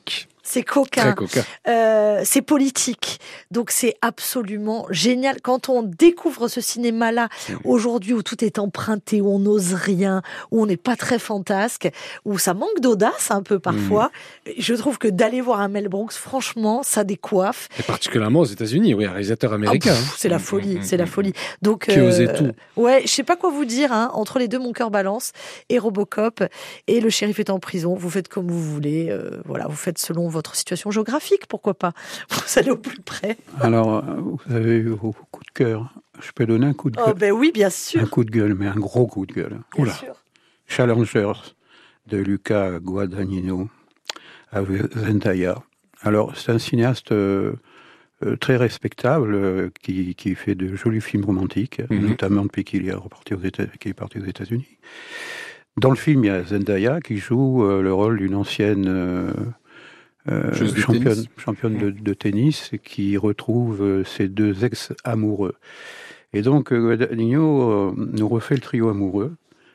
c'est coquin, Très coquin. euh, c'est politique. Donc c'est absolument génial. Quand on découvre ce cinéma-là aujourd'hui où tout est emprunté, où on n'ose rien, où on n'est pas très fantasque, où ça manque d'audace un peu parfois, mmh. je trouve que d'aller voir un Mel Brooks, franchement, ça décoiffe. Et particulièrement aux États-Unis, oui, un réalisateur américain. Ah, pff, c'est la folie, mmh, c'est mmh, la folie. Donc, qui euh, osait tout. Ouais, je sais pas quoi vous dire. Hein, entre les deux, mon cœur balance. Et Robocop et Le shérif est en prison. Vous faites comme vous voulez. Euh, voilà, vous faites selon votre situation géographique, pourquoi pas. Vous allez au plus près. Alors, vous avez eu vos coups de cœur. Je peux donner un coup de gueule. Oh ben oui, bien sûr. Un coup de gueule, mais un gros coup de gueule. Bien Oula. sûr. Challengers de Luca Guadagnino avec Zendaya. Alors, c'est un cinéaste euh, euh, très respectable euh, qui, qui fait de jolis films romantiques, mm-hmm. notamment depuis qu'il est, reparti aux États, qu'il est parti aux États-Unis. Dans le film, il y a Zendaya qui joue euh, le rôle d'une ancienne euh, euh, championne, tennis. championne mmh. de, de tennis qui retrouve euh, ses deux ex-amoureux. Et donc, euh, Guadagnino euh, nous refait le trio amoureux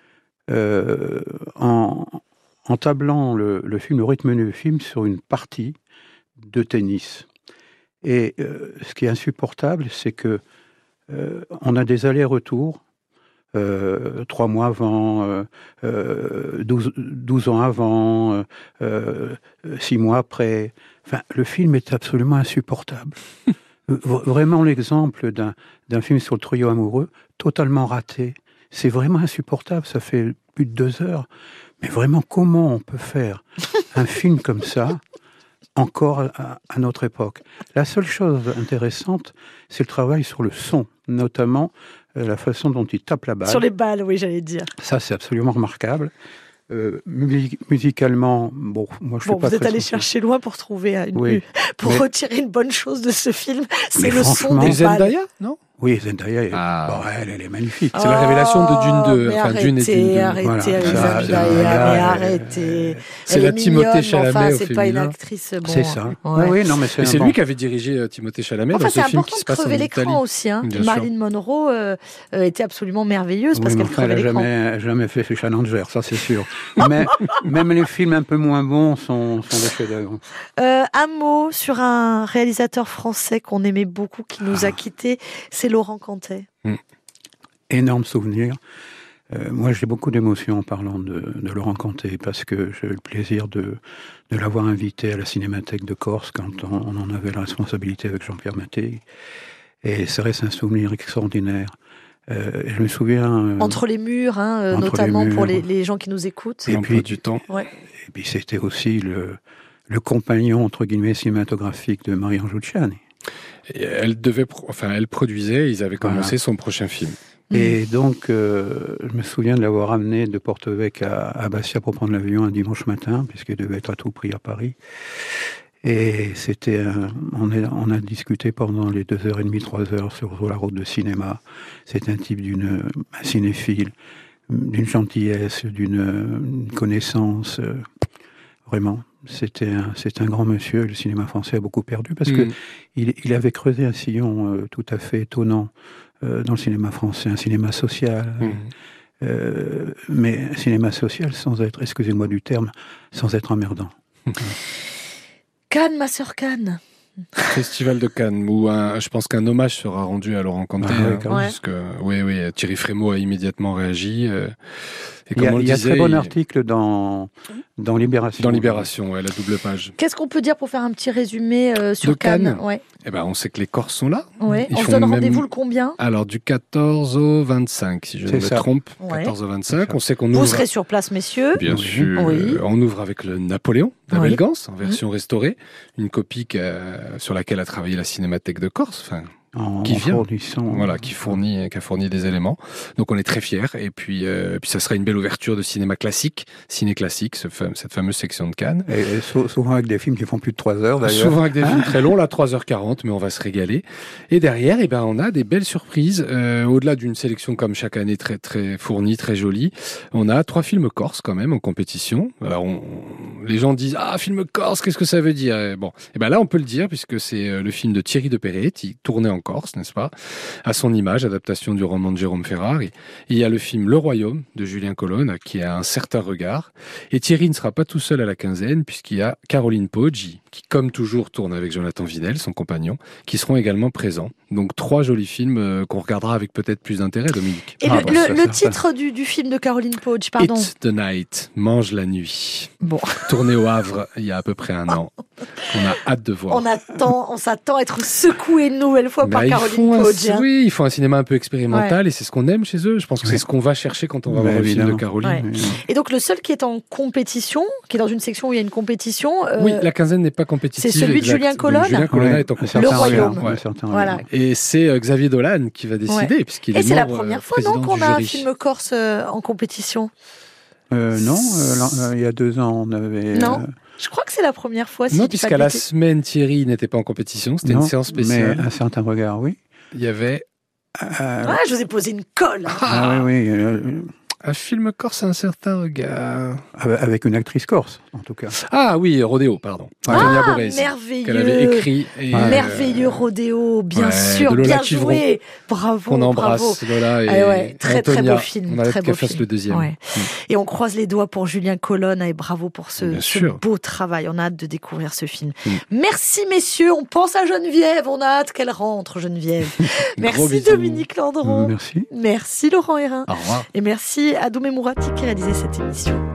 euh, en, en tablant le, le film, le rythme du film sur une partie de tennis. Et euh, ce qui est insupportable, c'est que euh, on a des allers-retours euh, trois mois avant, euh, euh, douze, douze ans avant, euh, euh, six mois après. Enfin, le film est absolument insupportable. Vraiment l'exemple d'un, d'un film sur le trio amoureux, totalement raté. C'est vraiment insupportable, ça fait plus de deux heures. Mais vraiment, comment on peut faire un film comme ça encore à, à notre époque? La seule chose intéressante, c'est le travail sur le son, notamment euh, la façon dont il tape la balle. Sur les balles, oui, j'allais dire. Ça, c'est absolument remarquable. Euh, music- musicalement, bon, moi je bon, suis pas vous êtes très allé sensible. chercher loin pour trouver une, oui, pour mais... retirer une bonne chose de ce film, c'est mais le son des balles. Zendaya, non? Oui, Zendaya, ah. bon, elle, elle est magnifique. C'est oh, la révélation de Dune deux. Mais enfin, arrêtez, Dune et Dune deux. arrêtez Voilà, avec ça, Zendaya, ça, mais ça, arrêtez. C'est elle la est Timothée mignonne, Chalamet enfin, au c'est féminin. pas une actrice. Bon, c'est ça. Ouais. Oui, oui, non, mais c'est, mais c'est bon. lui qui avait dirigé euh, Timothée Chalamet enfin, dans ce film important qui se de passe en crever Italie. l'écran aussi. Hein. Marilyn Monroe euh, euh, était absolument merveilleuse oui, parce qu'elle enfin, crevait elle l'écran. Elle n'a jamais fait ce Challenger, ça c'est sûr. Mais même les films un peu moins bons sont, sont des chefs-d'œuvre. Euh, un mot sur un réalisateur français qu'on aimait beaucoup, qui nous ah. a quittés, c'est Laurent Cantet. Mm. Énorme souvenir. Euh, moi, j'ai beaucoup d'émotions en parlant de, de Laurent Cantet parce que j'ai eu le plaisir de, de l'avoir invité à la Cinémathèque de Corse quand on, on en avait la responsabilité avec Jean-Pierre Mattei. Et ça reste un souvenir extraordinaire. Euh, je me souviens... Euh, entre les murs, hein, euh, notamment les murs. Pour les, les gens qui nous écoutent. Et puis, du temps. Ouais. Et puis c'était aussi le, le compagnon, entre guillemets, cinématographique de Marianne Giucciani. Et elle devait, enfin, elle produisait, ils avaient commencé voilà. son prochain film. Et donc, euh, je me souviens de l'avoir amené de Porto-Vecchio à, à Bastia pour prendre l'avion un dimanche matin, puisqu'il devait être à tout prix à Paris. Et c'était, un, on, est, on a discuté pendant les deux heures et demie, trois heures sur, sur la route de cinéma. C'est un type d'une un cinéphile, d'une gentillesse, d'une connaissance, euh, vraiment. C'était un, c'est un grand monsieur. Le cinéma français a beaucoup perdu parce mmh. que il, il avait creusé un sillon euh, tout à fait étonnant euh, dans le cinéma français, un cinéma social. Mmh. Euh, mais un cinéma social sans être, excusez-moi du terme, sans être emmerdant. Cannes, ma sœur Cannes. Festival de Cannes, où un, je pense qu'un hommage sera rendu à Laurent Cantet. Ah, ouais, parce que, oui, oui, Thierry Frémaux a immédiatement réagi. Euh, et il y a, il y a disait, un très bon il... article dans, dans Libération. Dans Libération, ouais, la double page. Qu'est-ce qu'on peut dire pour faire un petit résumé euh, sur de Cannes, Cannes ouais. Eh ben, on sait que les Corses sont là. Ouais. On se donne même... rendez-vous le combien? Alors, du quatorze au vingt-cinq, si je ne me ça. trompe. Ouais. quatorze au vingt-cinq. On sait qu'on ouvre... Vous serez sur place, messieurs. Bien oui. sûr. Oui. On ouvre avec le Napoléon d'Abel oui. Gance, en version mmh. restaurée. Une copie sur laquelle a travaillé la Cinémathèque de Corse. Enfin, en qui vient, fournissant, voilà, qui fournit, qui a fourni des éléments. Donc on est très fiers. Et puis, euh, puis ça sera une belle ouverture de cinéma classique, ciné classique, ce fam- cette fameuse section de Cannes. Et, et souvent avec des films qui font plus de trois heures d'ailleurs. Souvent avec des ah. films très longs, là trois heures quarante, mais on va se régaler. Et derrière, eh ben on a des belles surprises. Euh, au-delà d'une sélection comme chaque année très très fournie, très jolie, on a trois films corses quand même en compétition. Alors on, on, les gens disent ah film corse, qu'est-ce que ça veut dire? Et bon, et ben là on peut le dire puisque c'est le film de Thierry de Peretti, tourné en Corse, n'est-ce pas, à son image, adaptation du roman de Jérôme Ferrari. Il y a le film Le Royaume de Julien Colonne, qui a un certain regard. Et Thierry ne sera pas tout seul à la quinzaine, puisqu'il y a Caroline Poggi, qui, comme toujours, tourne avec Jonathan Vinel, son compagnon, qui seront également présents. Donc, trois jolis films euh, qu'on regardera avec peut-être plus d'intérêt, Dominique. Et Ah, le, bah, le- ça, le ça, titre du, du film de Caroline Poage, pardon. Eat the Night, mange la nuit. Bon, Tourné au Havre il y a à peu près un an. On a hâte de voir. on attend, on s'attend à être secoué une nouvelle fois par Bah, ils Caroline font un- Poage. hein. oui, ils font un cinéma un peu expérimental et c'est ce qu'on aime chez eux. Je pense que c'est Oui. ce qu'on va chercher quand on va Bah, voir le film de évidemment. Caroline. Ouais. Oui. Et donc le seul qui est en compétition, qui est dans une section où il y a une compétition, euh, Oui, la quinzaine n'est pas compétitive. c'est celui de exact. Julien Donc, Colonna. Julien Colonna Ouais, est en un compétition. certain Royaume. regard, un certain Voilà. regard. Et c'est euh, Xavier Dolan qui va décider, puisqu'il et est c'est la membre, première euh, fois non président qu'on du a un jury. film corse euh, en compétition. Euh, non, euh, l'an- euh, il y a deux ans, on avait... Non. euh, Je crois que c'est la première fois. Si Non, je dis pas puisqu'à de la bêtises. semaine, Thierry n'était pas en compétition, c'était une non, séance spéciale. Mais un certain regard, oui. Il y avait Euh, Ah, je vous ai posé une colle. hein. ah oui, oui. euh, un film corse, un certain regard. avec une actrice corse, en tout cas. Ah oui, Rodéo, pardon. Ah, Antonia Ah, Borresi, merveilleux. qu'elle avait écrit. Et, euh, Merveilleux rodéo, bien ouais, sûr, de Lola bien Kivron. joué. Bravo, qu'on bravo. embrasse, Lola et Ah ouais, très, très Antonia. beau film, On a hâte très qu'elle beau fasse film. le deuxième. Ouais. Mm. Et on croise les doigts pour Julien Colonna et bravo pour ce, Bien ce sûr. beau travail. On a hâte de découvrir ce film. Mm. Merci messieurs, on pense à Geneviève, on a hâte qu'elle rentre Geneviève. Gros Merci bisous. Dominique Landron. Merci. Merci Laurent Hérin. Au revoir. Et merci à Doumé Mourati qui réalisait cette émission.